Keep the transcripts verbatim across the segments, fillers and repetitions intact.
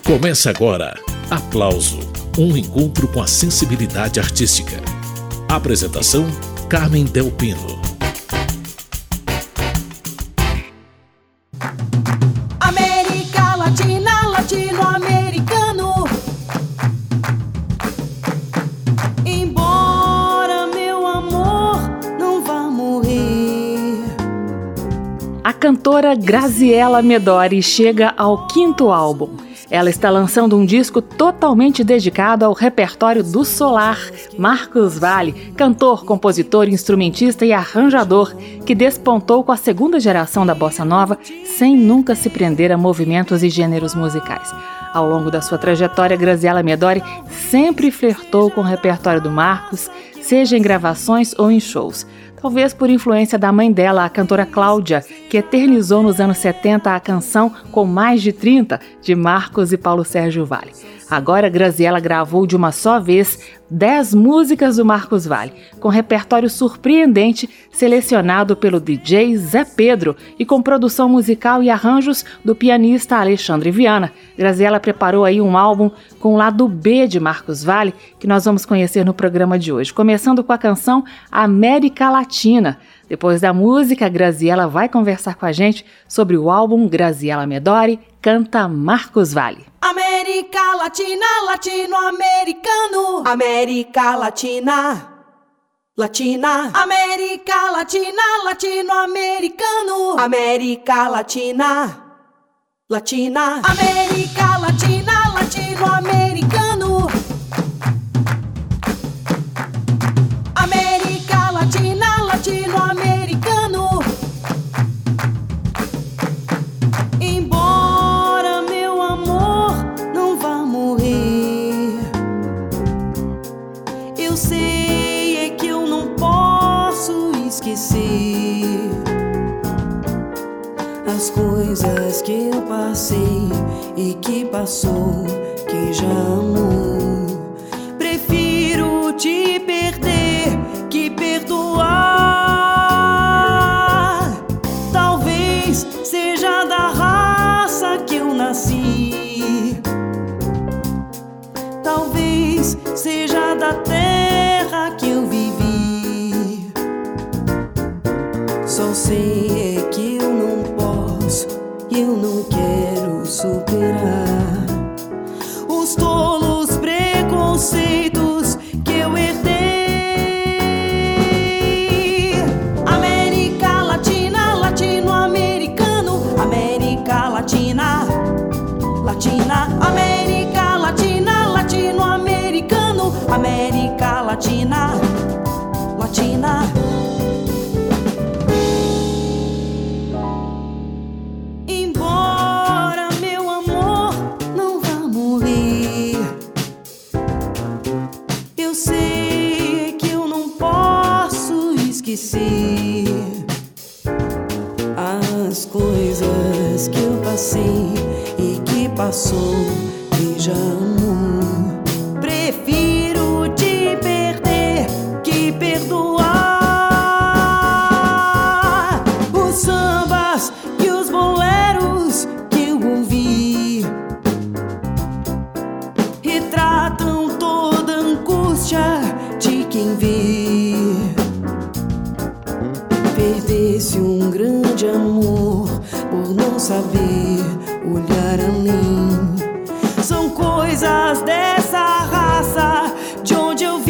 Começa agora, Aplauso, um encontro com a sensibilidade artística. Apresentação, Carmen Del Pino. América Latina, latino-americano. Embora meu amor não vá morrer. A cantora Graziella Medori chega ao quinto álbum. Ela está lançando um disco totalmente dedicado ao repertório do solar Marcos Valle, cantor, compositor, instrumentista e arranjador que despontou com a segunda geração da bossa nova sem nunca se prender a movimentos e gêneros musicais. Ao longo da sua trajetória, Graziella Medori sempre flertou com o repertório do Marcos, seja em gravações ou em shows. Talvez por influência da mãe dela, a cantora Cláudia, que eternizou nos anos setenta a canção Com Mais de trinta, de Marcos e Paulo Sérgio Valle. Agora, Graziella gravou de uma só vez dez músicas do Marcos Valle, com repertório surpreendente selecionado pelo D J Zé Pedro e com produção musical e arranjos do pianista Alexandre Viana. Graziella preparou aí um álbum com o lado B de Marcos Valle, que nós vamos conhecer no programa de hoje, começando com a canção América Latina. Depois da música, a Graziella vai conversar com a gente sobre o álbum Graziella Medori canta Marcos Valle. América Latina, latino-americano. América Latina, Latina. América Latina, latino-americano. América Latina, Latina. América Latina, latino-americano. América Latina, latino-americano. Embora meu amor não vá morrer, eu sei é que eu não posso esquecer as coisas que eu passei e que passou, que já amou. Prefiro te perder que perdoar. Talvez seja da raça que eu nasci, talvez seja da terra que eu vivi. Só sei é que eu não posso e eu não quero superar os tolos preconceitos que eu herdei. América Latina, latino-americano. América Latina, Latina. América Latina, latino-americano. América Latina, Latina. Embora meu amor não vá morrer, eu sei que eu não posso esquecer as coisas que eu passei e que passou, e já amou. Prefiro te perder que perdoar. Os sambas e os boleros que eu ouvi retratam toda a angústia de quem vê. Perdesse um grande amor por não saber olhar além. São coisas dessa raça de onde eu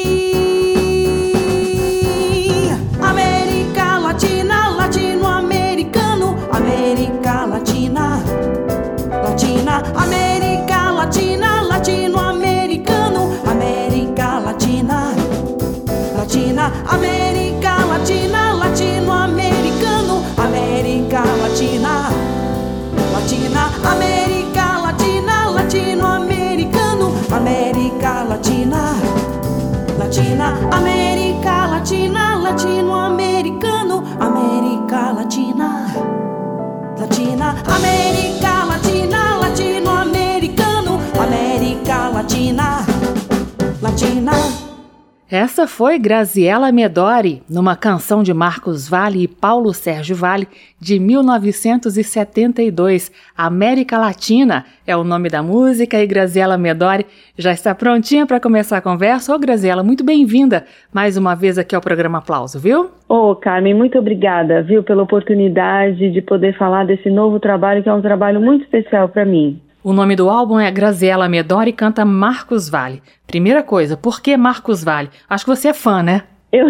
vim. América Latina, latino-americano. América Latina, Latina. América Latina, latino-americano. América Latina, Latina. América Latina, latino-americano. América Latina, Latina. América Latina, latino-americano. América Latina, Latina. América Latina, latino-americano. América Latina, Latina. América Latina, latino-americano. América Latina, Latina. Essa foi Graziella Medori, numa canção de Marcos Valle e Paulo Sérgio Valle, de mil novecentos e setenta e dois. América Latina é o nome da música e Graziella Medori já está prontinha para começar a conversa. Ô Graziella, muito bem-vinda mais uma vez aqui ao programa Aplauso, viu? Ô oh, Carmen, muito obrigada, viu, pela oportunidade de poder falar desse novo trabalho, que é um trabalho muito especial para mim. O nome do álbum é Graziella Medori e canta Marcos Valle. Primeira coisa, por que Marcos Valle? Acho que você é fã, né? Eu...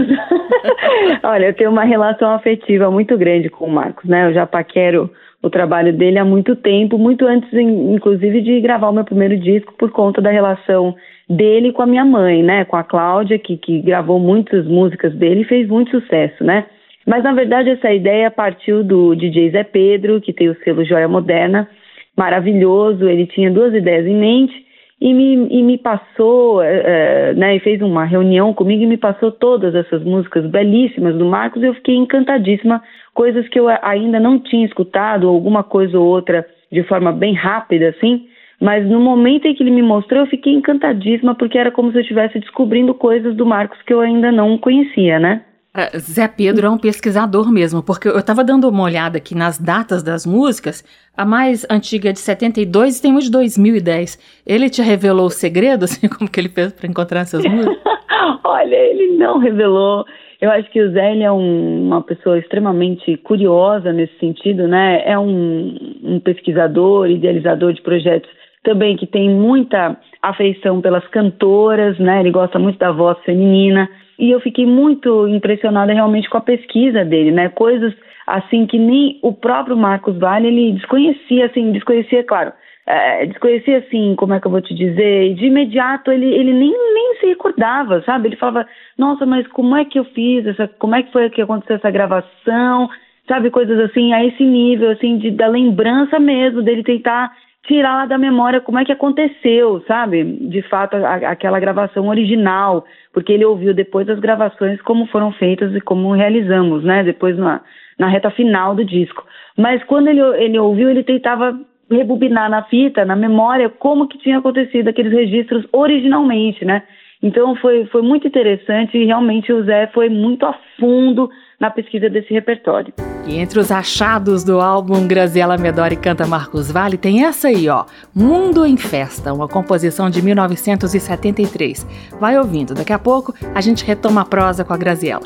Olha, eu tenho uma relação afetiva muito grande com o Marcos, né? Eu já paquero o trabalho dele há muito tempo, muito antes, inclusive, de gravar o meu primeiro disco, por conta da relação dele com a minha mãe, né? Com a Cláudia, que, que gravou muitas músicas dele e fez muito sucesso, né? Mas, na verdade, essa ideia partiu do D J Zé Pedro, que tem o selo Joia Moderna, maravilhoso. Ele tinha duas ideias em mente e me, e me passou, é, né, e fez uma reunião comigo e me passou todas essas músicas belíssimas do Marcos. Eu fiquei encantadíssima, coisas que eu ainda não tinha escutado, alguma coisa ou outra de forma bem rápida, assim, mas no momento em que ele me mostrou, eu fiquei encantadíssima, porque era como se eu estivesse descobrindo coisas do Marcos que eu ainda não conhecia, né? Zé Pedro é um pesquisador mesmo, porque eu estava dando uma olhada aqui nas datas das músicas. A mais antiga é de setenta e dois e tem uma de dois mil e dez. Ele te revelou o segredo, assim, como que ele fez para encontrar essas músicas? Olha, ele não revelou. Eu acho que o Zé, ele é um, uma pessoa extremamente curiosa nesse sentido, né? É um, um pesquisador, idealizador de projetos também que tem muita afeição pelas cantoras, né? Ele gosta muito da voz feminina. E eu fiquei muito impressionada realmente com a pesquisa dele, né? Coisas assim que nem o próprio Marcos Valle, ele desconhecia, assim, desconhecia, claro, é, desconhecia assim, como é que eu vou te dizer, e de imediato ele, ele nem, nem se recordava, sabe? Ele falava, nossa, mas como é que eu fiz essa, como é que foi que aconteceu essa gravação, sabe? Coisas assim, a esse nível, assim, de, da lembrança mesmo, dele tentar tirar lá da memória como é que aconteceu, sabe? De fato, a, aquela gravação original, porque ele ouviu depois as gravações como foram feitas e como realizamos, né? Depois na, na reta final do disco. Mas quando ele, ele ouviu, ele tentava rebobinar na fita, na memória, como que tinha acontecido aqueles registros originalmente, né? Então foi, foi muito interessante e realmente o Zé foi muito a fundo na pesquisa desse repertório. E entre os achados do álbum Graziella Medori canta Marcos Valle, tem essa aí, ó, Mundo em Festa, uma composição de mil novecentos e setenta e três. Vai ouvindo, daqui a pouco a gente retoma a prosa com a Graziella.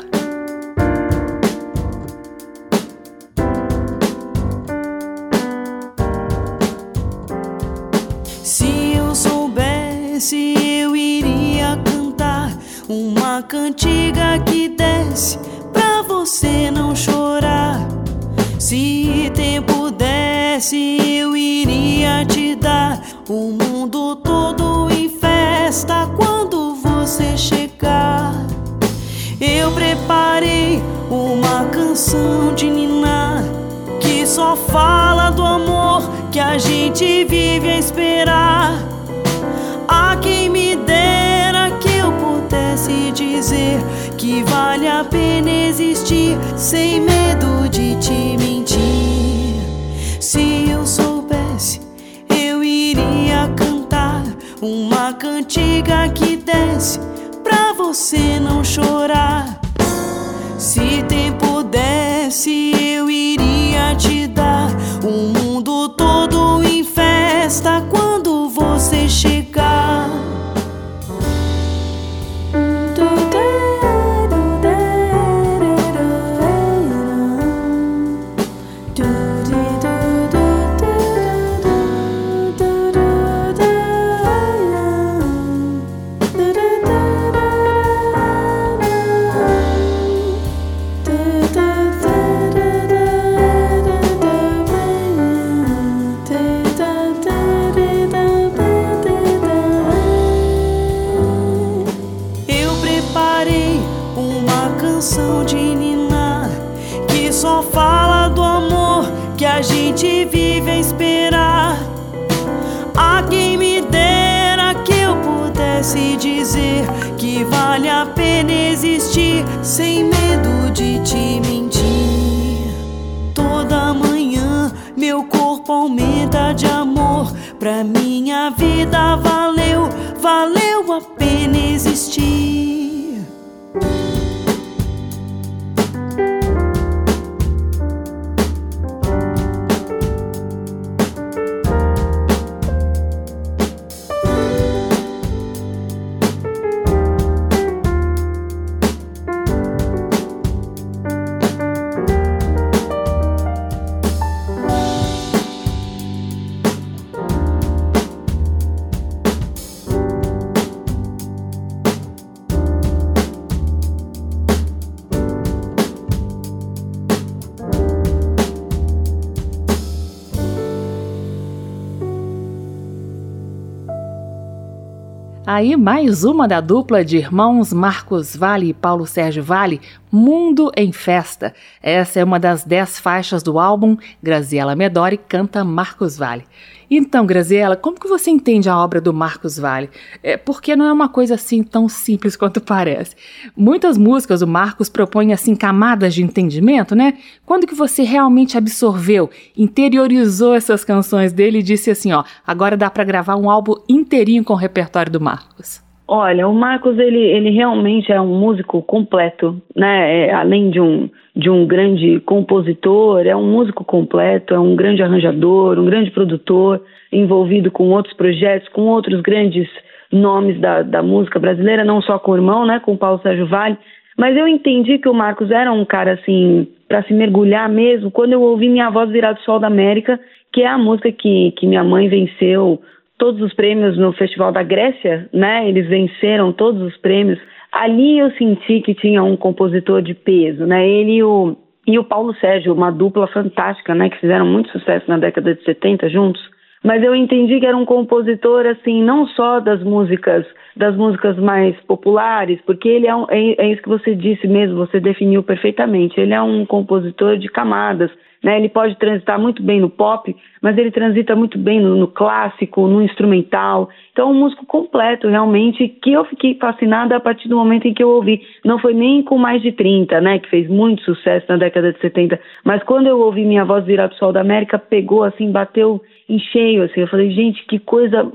Se eu soubesse, eu iria cantar uma cantiga que desce pra você não chorar. Se tempo desse, eu iria te dar o mundo todo em festa quando você chegar. Eu preparei uma canção de ninar que só fala do amor que a gente vive a esperar. A quem me dera que eu pudesse dizer que vale a pena existir sem medo de te mentir. Se eu soubesse, eu iria cantar uma cantiga que desce pra você não chorar. Se tempo desse, eu iria te dar o mundo todo em festa quando você chegar. A gente vive a esperar. A quem me dera que eu pudesse dizer que vale a pena existir sem medo de te mentir. Toda manhã meu corpo aumenta de amor. Pra minha vida valeu, valeu a pena existir. Aí mais uma da dupla de irmãos Marcos Valle e Paulo Sérgio Valle, Mundo em Festa. Essa é uma das dez faixas do álbum. Graziella Medori canta Marcos Valle. Então, Graziella, como que você entende a obra do Marcos Valle? É porque não é uma coisa assim tão simples quanto parece. Muitas músicas o Marcos propõe assim camadas de entendimento, né? Quando que você realmente absorveu, interiorizou essas canções dele e disse assim, ó, agora dá para gravar um álbum inteirinho com o repertório do Marcos? Olha, o Marcos, ele, ele realmente é um músico completo, né? É, além de um, de um grande compositor, é um músico completo, é um grande arranjador, um grande produtor, envolvido com outros projetos, com outros grandes nomes da, da música brasileira, não só com o irmão, né? Com o Paulo Sérgio Valle. Mas eu entendi que o Marcos era um cara, assim, para se mergulhar mesmo, quando eu ouvi Minha Voz Virar do Sol da América, que é a música que, que minha mãe venceu todos os prêmios no Festival da Grécia, né? Eles venceram todos os prêmios. Ali eu senti que tinha um compositor de peso, né? Ele e o, e o Paulo Sérgio, uma dupla fantástica, né? Que fizeram muito sucesso na década de setenta juntos. Mas eu entendi que era um compositor, assim, não só das músicas, das músicas mais populares, porque ele é, um, é, é isso que você disse mesmo, você definiu perfeitamente. Ele é um compositor de camadas, né? Ele pode transitar muito bem no pop, mas ele transita muito bem no, no clássico, no instrumental. Então, é um músico completo, realmente, que eu fiquei fascinada a partir do momento em que eu ouvi. Não foi nem com Mais de trinta, né, que fez muito sucesso na década de setenta, mas quando eu ouvi Minha Voz Virar do Sol da América, pegou, assim, bateu em cheio, assim. Eu falei, gente, que coisa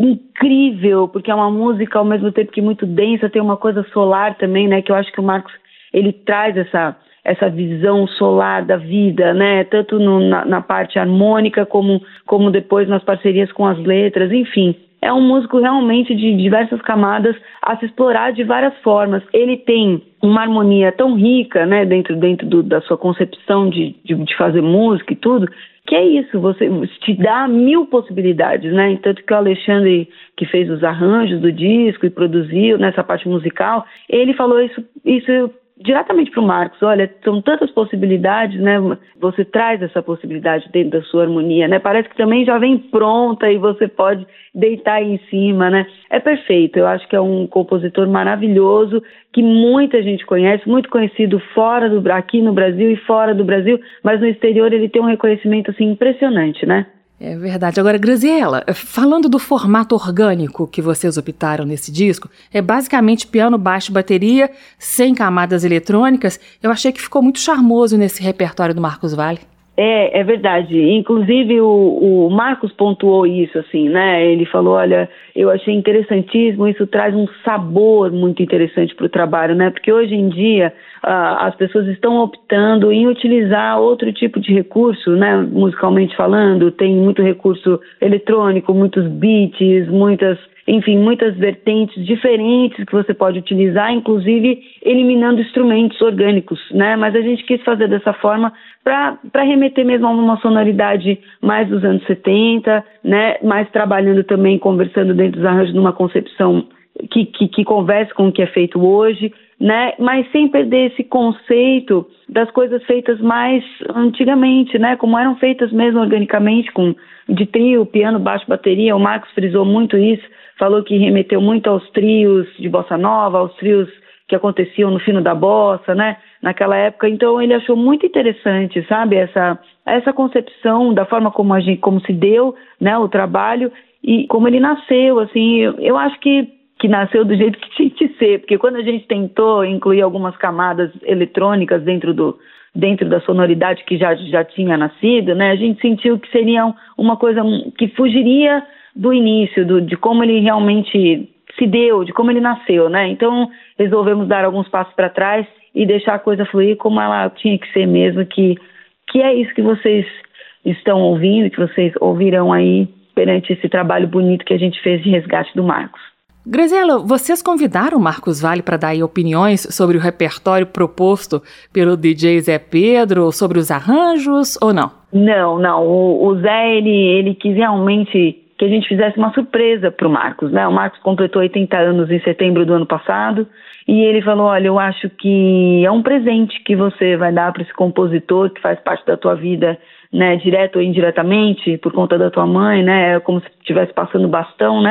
incrível, porque é uma música, ao mesmo tempo que muito densa, tem uma coisa solar também, né, que eu acho que o Marcos, ele traz essa... essa visão solar da vida, né? Tanto no, na, na parte harmônica como, como depois nas parcerias com as letras, enfim. É um músico realmente de diversas camadas a se explorar de várias formas. Ele tem uma harmonia tão rica, né, dentro, dentro do, da sua concepção de, de, de fazer música e tudo, que é isso, você te dá mil possibilidades, né? Tanto que o Alexandre, que fez os arranjos do disco e produziu nessa parte musical, ele falou isso, isso diretamente para o Marcos, olha, são tantas possibilidades, né? Você traz essa possibilidade dentro da sua harmonia, né? Parece que também já vem pronta e você pode deitar aí em cima, né? É perfeito, eu acho que é um compositor maravilhoso, que muita gente conhece, muito conhecido fora do, aqui no Brasil e fora do Brasil, mas no exterior ele tem um reconhecimento, assim, impressionante, né? É verdade. Agora, Graziella, falando do formato orgânico que vocês optaram nesse disco, é basicamente piano, baixo, bateria, sem camadas eletrônicas. Eu achei que ficou muito charmoso nesse repertório do Marcos Valle. É, é verdade. Inclusive o, o Marcos pontuou isso, assim, né? Ele falou, olha, eu achei interessantíssimo, isso traz um sabor muito interessante para o trabalho, né? Porque hoje em dia uh, as pessoas estão optando em utilizar outro tipo de recurso, né? Musicalmente falando, tem muito recurso eletrônico, muitos beats, muitas... enfim, muitas vertentes diferentes que você pode utilizar, inclusive eliminando instrumentos orgânicos, né? Mas a gente quis fazer dessa forma para remeter mesmo a uma sonoridade mais dos anos setenta, né? Mais trabalhando também, conversando dentro dos arranjos numa concepção que, que, que converse com o que é feito hoje, né? Mas sem perder esse conceito das coisas feitas mais antigamente, né? Como eram feitas mesmo organicamente, com de trio, piano, baixo, bateria. O Marcos frisou muito isso, falou que remeteu muito aos trios de bossa nova, aos trios que aconteciam no fino da bossa, né, naquela época. Então ele achou muito interessante, sabe, essa, essa concepção da forma como, a gente, como se deu, né, o trabalho e como ele nasceu, assim, eu, eu acho que, que nasceu do jeito que tinha que ser, porque quando a gente tentou incluir algumas camadas eletrônicas dentro do dentro da sonoridade que já, já tinha nascido, né, a gente sentiu que seria uma coisa que fugiria do início, do, de como ele realmente se deu, de como ele nasceu, né? Então, resolvemos dar alguns passos para trás e deixar a coisa fluir como ela tinha que ser mesmo, que, que é isso que vocês estão ouvindo, que vocês ouvirão aí perante esse trabalho bonito que a gente fez de resgate do Marcos. Graziella, vocês convidaram o Marcos Valle para dar aí opiniões sobre o repertório proposto pelo D J Zé Pedro, sobre os arranjos, ou não? Não, não. O, o Zé, ele, ele quis realmente que a gente fizesse uma surpresa para o Marcos, né? O Marcos completou oitenta anos em setembro do ano passado e ele falou, olha, eu acho que é um presente que você vai dar para esse compositor que faz parte da tua vida, né, direto ou indiretamente, por conta da tua mãe, né? É como se estivesse passando bastão, né?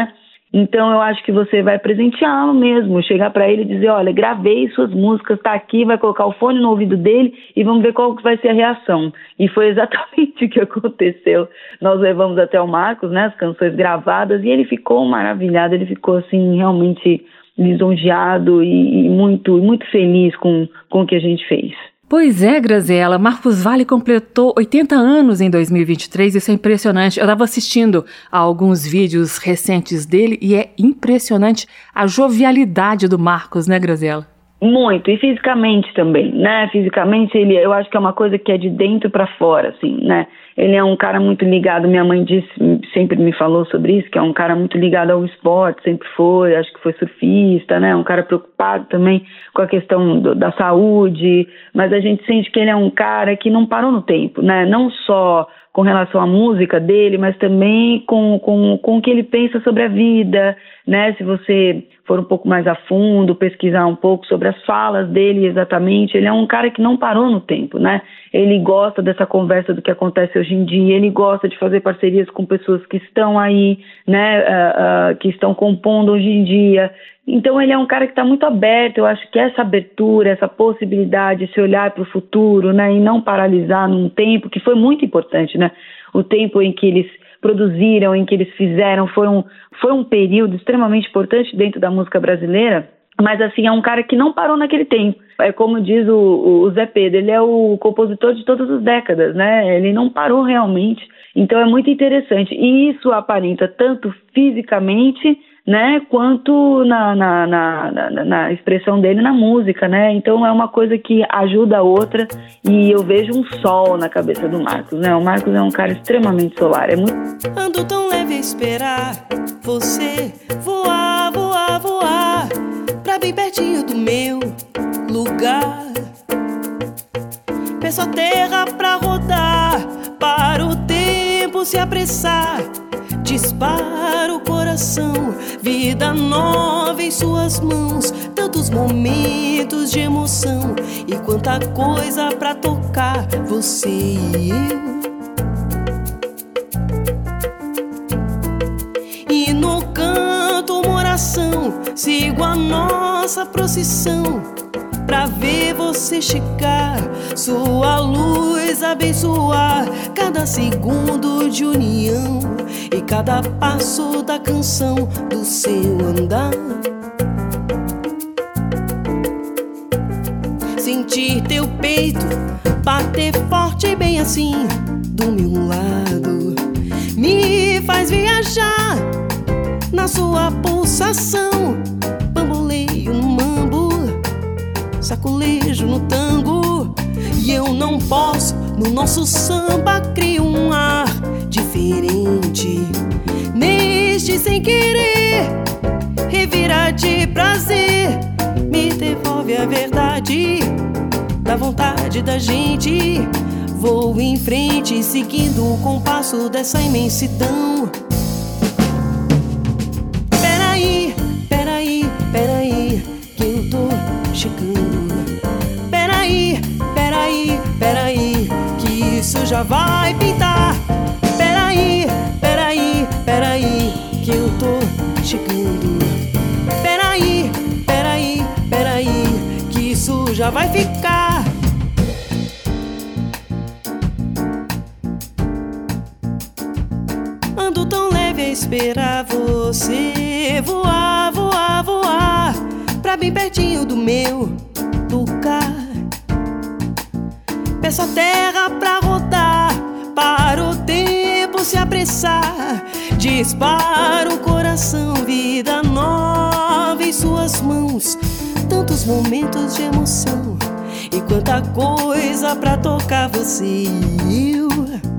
Então eu acho que você vai presenteá-lo mesmo, chegar para ele e dizer, olha, gravei suas músicas, tá aqui, vai colocar o fone no ouvido dele e vamos ver qual que vai ser a reação. E foi exatamente o que aconteceu. Nós levamos até o Marcos, né, as canções gravadas, e ele ficou maravilhado, ele ficou assim, realmente lisonjeado e, e muito, muito feliz com, com o que a gente fez. Pois é, Graziella, Marcos Valle completou oitenta anos em dois mil e vinte e três, isso é impressionante. Eu estava assistindo a alguns vídeos recentes dele e é impressionante a jovialidade do Marcos, né, Graziella? Muito, e fisicamente também, né? Fisicamente, ele, eu acho que é uma coisa que é de dentro para fora, assim, né? Ele é um cara muito ligado, minha mãe disse, sempre me falou sobre isso, que é um cara muito ligado ao esporte, sempre foi, acho que foi surfista, né? Um cara preocupado também com a questão do, da saúde, mas a gente sente que ele é um cara que não parou no tempo, né? Não só com relação à música dele, mas também com, com, com o que ele pensa sobre a vida, né? Se você for um pouco mais a fundo, pesquisar um pouco sobre as falas dele exatamente, ele é um cara que não parou no tempo, né? Ele gosta dessa conversa do que acontece hoje em dia, ele gosta de fazer parcerias com pessoas que estão aí, né, uh, uh, que estão compondo hoje em dia. Então ele é um cara que está muito aberto. Eu acho que essa abertura, essa possibilidade de se olhar para o futuro, né, e não paralisar num tempo que foi muito importante, né? O tempo em que eles produziram, em que eles fizeram, foi um, foi um período extremamente importante dentro da música brasileira, mas assim, é um cara que não parou naquele tempo. É como diz o, o Zé Pedro, ele é o compositor de todas as décadas, né? Ele não parou realmente, então é muito interessante. E isso aparenta tanto fisicamente, né, quanto na, na, na, na, na expressão dele na música, né? Então é uma coisa que ajuda a outra e eu vejo um sol na cabeça do Marcos, né? O Marcos é um cara extremamente solar, é muito... Ando tão leve a esperar você voar, voar, voar pra bem pertinho do meu lugar. Peço a terra pra rodar, para o tempo se apressar. Dispara o coração, vida nova em suas mãos. Tantos momentos de emoção e quanta coisa pra tocar, você e eu. E no canto uma oração, sigo a nossa procissão pra ver você chegar, sua luz abençoar cada segundo de união e cada passo da canção do seu andar. Sentir teu peito bater forte bem assim do meu lado me faz viajar na sua pulsação. Bamboleio no mambo, saculejo no tango, e eu não posso, no nosso samba crio um ar diferente. Neste sem querer, revira de prazer, me devolve a verdade da vontade da gente. Vou em frente, seguindo o compasso dessa imensidão. Peraí, peraí, peraí, que eu tô chegando. Peraí, peraí, peraí, que isso já vai pintar. Peraí, peraí, peraí, que eu tô chegando. Peraí, peraí, peraí, que isso já vai ficar. Ando tão leve a esperar você voar, voar, voar pra bem pertinho do meu lugar. Peço a terra pra rodar, para o tempo se apressar. Dispara o coração, vida nova em suas mãos. Tantos momentos de emoção e quanta coisa pra tocar, você e eu.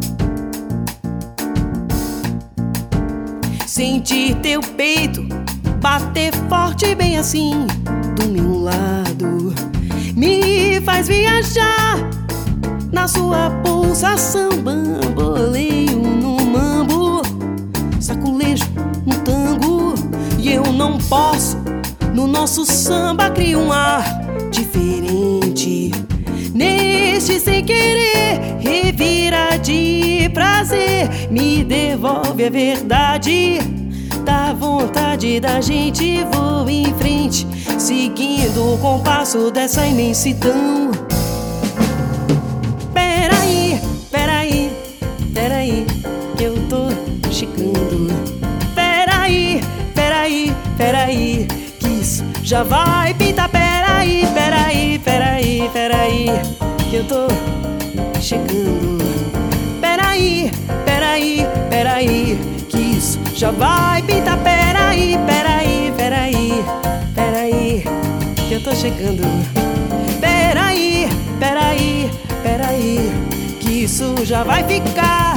Sentir teu peito bater forte bem assim do meu lado me faz viajar na sua pulsação. Bamboleio no mambo, saculejo no tango, e eu não posso, no nosso samba crio um ar diferente. Neste sem querer, revira de prazer, me devolve a verdade Dá vontade da gente voar em frente, seguindo o compasso dessa imensidão. Peraí, peraí, peraí, que eu tô chegando. Peraí, peraí, peraí, que isso já vai pintar. Peraí, peraí, peraí, peraí, que eu tô chegando. Peraí, peraí, peraí, que isso já vai pintar. Peraí, peraí, peraí, peraí, que eu tô chegando. Peraí, peraí, peraí, que isso já vai ficar.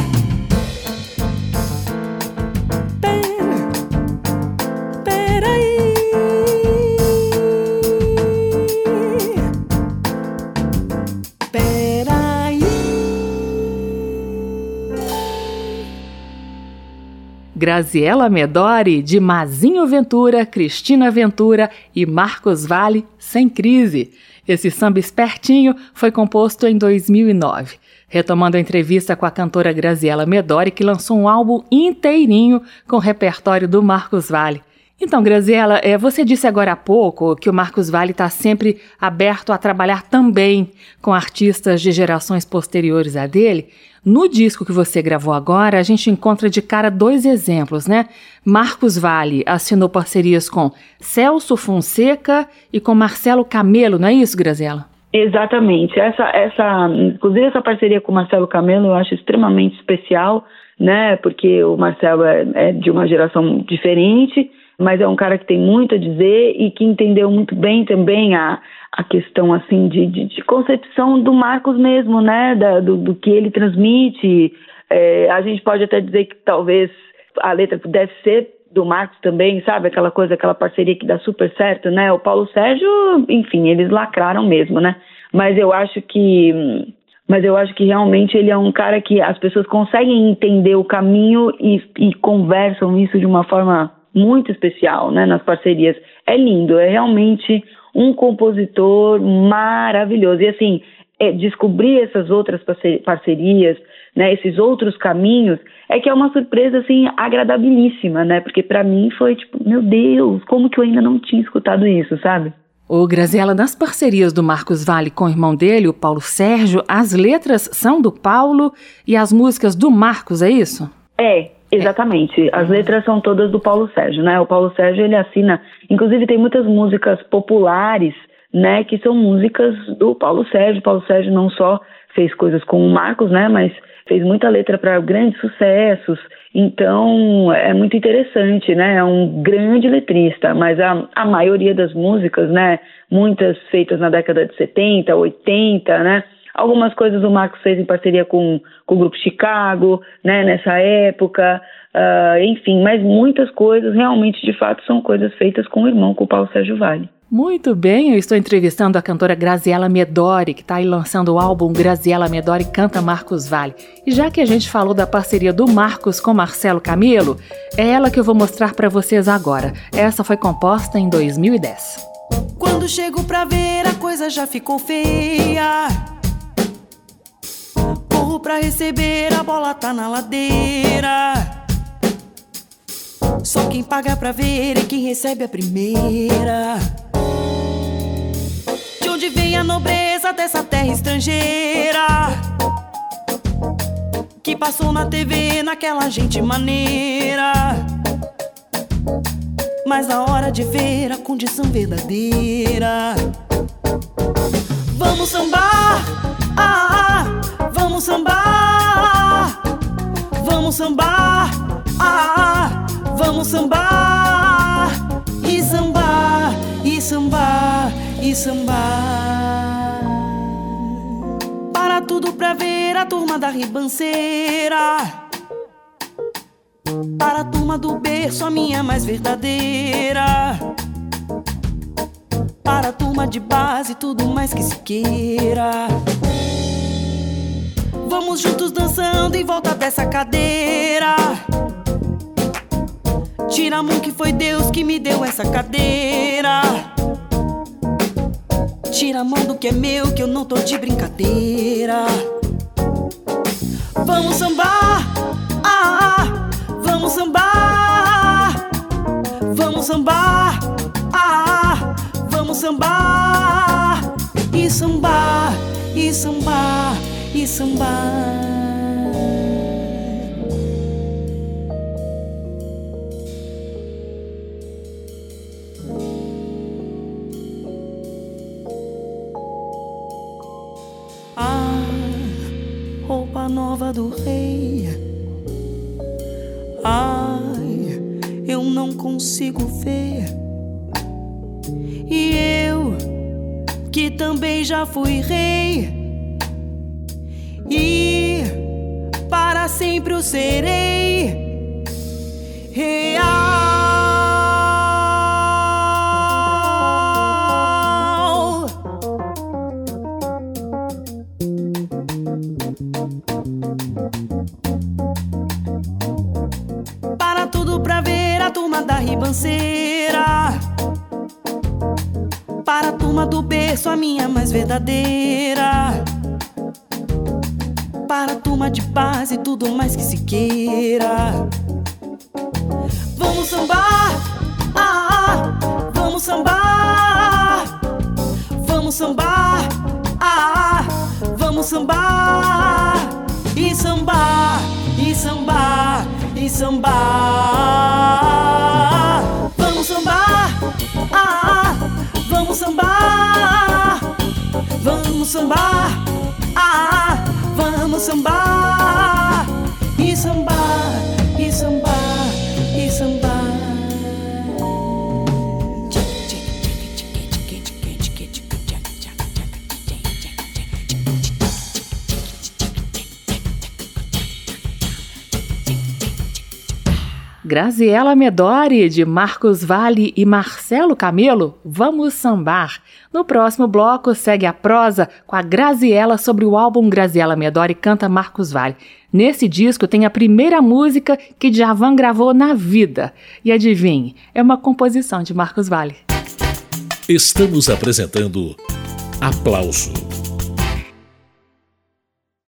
Graziella Medori, de Mazinho Ventura, Cristina Ventura e Marcos Valle, Sem Crise. Esse samba espertinho foi composto em dois mil e nove. Retomando a entrevista com a cantora Graziella Medori, que lançou um álbum inteirinho com o repertório do Marcos Valle. Então, Graziella, é, você disse agora há pouco que o Marcos Valle está sempre aberto a trabalhar também com artistas de gerações posteriores a dele. No disco que você gravou agora, a gente encontra de cara dois exemplos, né? Marcos Valle assinou parcerias com Celso Fonseca e com Marcelo Camelo, não é isso, Graziella? Exatamente. Essa, essa, inclusive essa parceria com o Marcelo Camelo eu acho extremamente especial, né? Porque o Marcelo é, é de uma geração diferente, mas é um cara que tem muito a dizer e que entendeu muito bem também a, a questão assim de, de, de concepção do Marcos mesmo, né, da, do, do que ele transmite. É, a gente pode até dizer que talvez a letra pudesse ser do Marcos também, sabe, aquela coisa, aquela parceria que dá super certo, né, o Paulo Sérgio, enfim, eles lacraram mesmo, né, mas eu acho que... Mas eu acho que realmente ele é um cara que as pessoas conseguem entender o caminho e, e conversam isso de uma forma muito especial, né, nas parcerias. É lindo, é realmente um compositor maravilhoso. E assim, é, descobrir essas outras parcerias, né, esses outros caminhos, é que é uma surpresa assim agradabilíssima, né? Porque para mim foi tipo, meu Deus, como que eu ainda não tinha escutado isso, sabe? Ô, Graziella, nas parcerias do Marcos Valle com o irmão dele, o Paulo Sérgio, as letras são do Paulo e as músicas do Marcos, é isso? É, exatamente. As letras são todas do Paulo Sérgio, né? O Paulo Sérgio, ele assina... Inclusive, tem muitas músicas populares, né? Que são músicas do Paulo Sérgio. O Paulo Sérgio não só fez coisas com o Marcos, né? Mas fez muita letra para grandes sucessos. Então, é muito interessante, né? É um grande letrista, mas a, a maioria das músicas, né? Muitas feitas na década de setenta, oitenta, né? Algumas coisas o Marcos fez em parceria com, com o Grupo Chicago, né, nessa época, uh, enfim, mas muitas coisas realmente, de fato, são coisas feitas com o irmão, com o Paulo Sérgio Valle. Muito bem, eu estou entrevistando a cantora Graziella Medori, que está aí lançando o álbum Graziella Medori Canta Marcos Valle. E já que a gente falou da parceria do Marcos com Marcelo Camelo, é ela que eu vou mostrar para vocês agora. Essa foi composta em dois mil e dez. Quando chego pra ver, a coisa já ficou feia. Corro pra receber, a bola tá na ladeira. Só quem paga pra ver é quem recebe a primeira. De onde vem a nobreza dessa terra estrangeira que passou na T V naquela gente maneira, mas na hora de ver a condição verdadeira. Vamos sambar, ah, ah, vamos sambar, vamos sambar, ah, ah, vamos sambar, e sambar, e sambar, e sambar. Para tudo pra ver a turma da ribanceira, para a turma do berço, a minha mais verdadeira, para a turma de base, tudo mais que se queira. Vamos juntos dançando em volta dessa cadeira. Tira a mão que foi Deus que me deu essa cadeira. Tira a mão do que é meu, que eu não tô de brincadeira. Vamos sambar, ah, ah, vamos sambar, Vamos sambar, ah, vamos sambar, e sambar, e sambar, e sambar. Ah, roupa nova do rei. Ai, eu não consigo ver. E eu, que também já fui rei, e para sempre o serei. Real. Para tudo pra ver a turma da ribanceira, para a turma do berço, a minha mais verdadeira, para a turma de paz e tudo mais que se queira. Vamos sambar, ah, vamos sambar, vamos sambar, ah, vamos sambar, e sambar, e sambar, e sambar. Vamos sambar, ah, vamos sambar, vamos sambar, ah, vamos sambar, e sambar, e sambar, e sambar. Graziela Medori, de Marcos Valle e Marcelo Camelo, Vamos Sambar. No próximo bloco, segue a prosa com a Graziela sobre o álbum Graziela Medori Canta Marcos Valle. Nesse disco tem a primeira música que Djavan gravou na vida. E adivinhe, é uma composição de Marcos Valle. Estamos apresentando Aplauso.